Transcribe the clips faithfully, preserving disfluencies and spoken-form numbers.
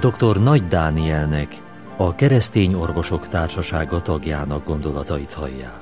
doktor Nagy Dánielnek, a Keresztény Orvosok Társasága tagjának gondolatait hallják.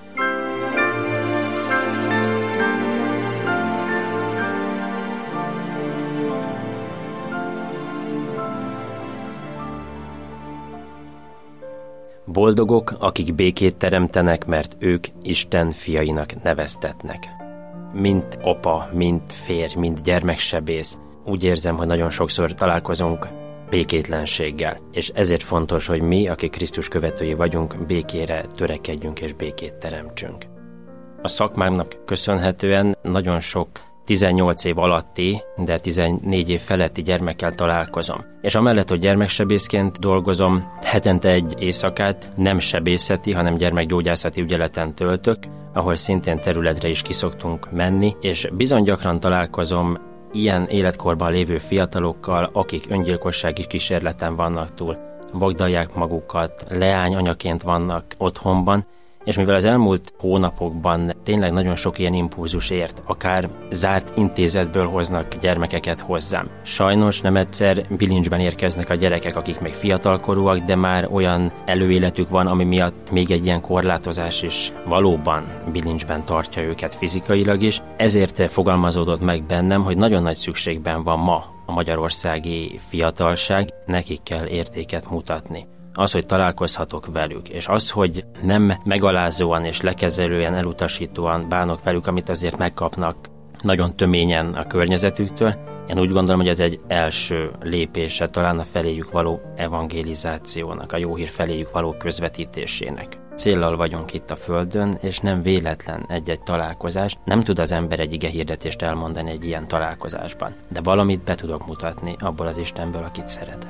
Boldogok, akik békét teremtenek, mert ők Isten fiainak neveztetnek. Mint apa, mint férj, mint gyermeksebész, úgy érzem, hogy nagyon sokszor találkozunk békétlenséggel, és ezért fontos, hogy mi, akik Krisztus követői vagyunk, békére törekedjünk és békét teremtsünk. A szakmámnak köszönhetően nagyon sok tizennyolc év alatti, de tizennégy év feletti gyermekkel találkozom. És amellett, hogy gyermeksebészként dolgozom, hetente egy éjszakát nem sebészeti, hanem gyermekgyógyászati ügyeleten töltök, ahol szintén területre is kiszoktunk menni, és bizony gyakran találkozom ilyen életkorban lévő fiatalokkal, akik öngyilkossági kísérleten vannak túl, vagdalják magukat, leányanyaként vannak otthonban, és mivel az elmúlt hónapokban tényleg nagyon sok ilyen impulzus ért, akár zárt intézetből hoznak gyermekeket hozzám. Sajnos nem egyszer bilincsben érkeznek a gyerekek, akik még fiatalkorúak, de már olyan előéletük van, ami miatt még egy ilyen korlátozás is valóban bilincsben tartja őket fizikailag is. Ezért fogalmazódott meg bennem, hogy nagyon nagy szükségben van ma a magyarországi fiatalság, nekik kell értéket mutatni. Az, hogy találkozhatok velük, és az, hogy nem megalázóan és lekezelően, elutasítóan bánok velük, amit azért megkapnak nagyon töményen a környezetüktől, én úgy gondolom, hogy ez egy első lépése talán a feléjük való evangelizációnak, a jó hír feléjük való közvetítésének. Céllal vagyunk itt a Földön, és nem véletlen egy-egy találkozás. Nem tud az ember egy igehirdetést elmondani egy ilyen találkozásban, de valamit be tudok mutatni abból az Istenből, akit szeretek.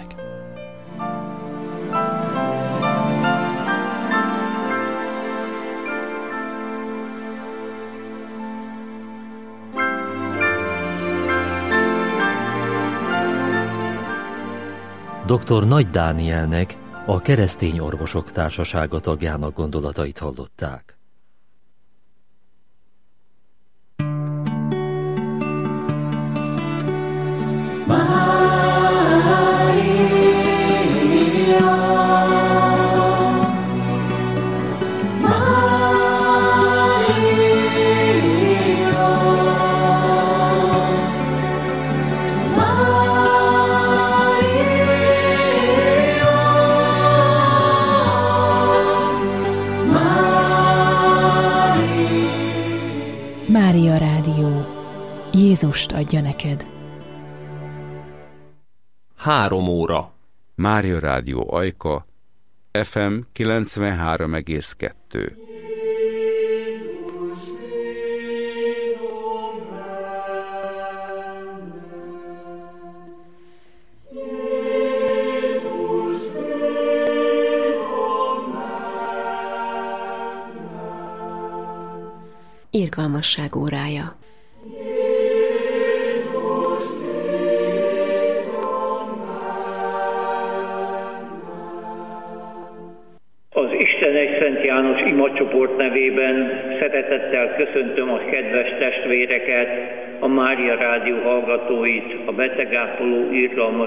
doktor Nagy Dánielnek, a Keresztény Orvosok Társasága tagjának gondolatait hallották. Mária Rádió. Jézust adja neked. Három óra. Mária Rádió Ajka, ef em kilencvenhárom egész kettő. Irgalmasság órája. Az Isten egy Szent János imacsoport nevében szeretettel köszöntöm a kedves testvéreket, a Mária Rádió hallgatóit, a betegápoló irgalmas